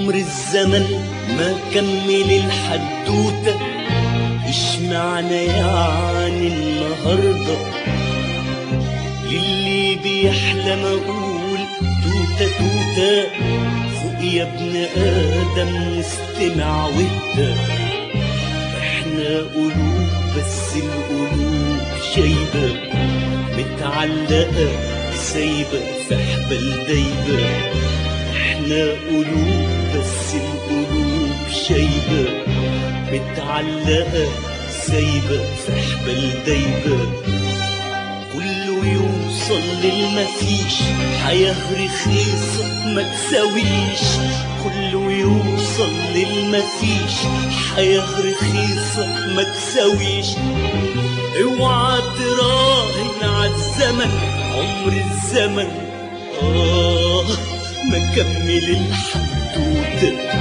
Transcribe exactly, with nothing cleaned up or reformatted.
عمر الزمن ما كمل الحدوتة، اشمعنى يعني النهاردة للي بيحلم اقول توتة توتة؟ فوق يا ابن ادم واستمع واهدى، احنا قلوب بس القلوب شايبة متعلقة سايبة في حبال دايبة. احنا قلوب بس القلوب شايبة متعلقة سايبة في حبال دايبة. كله يوصل للمفيش، حياة رخيصة ما تساويش. كله يوصل للمفيش، حياة رخيصة ما تساويش. اوعى تراهن عالزمن، عمر الزمن آه ما كمل الحدوتة.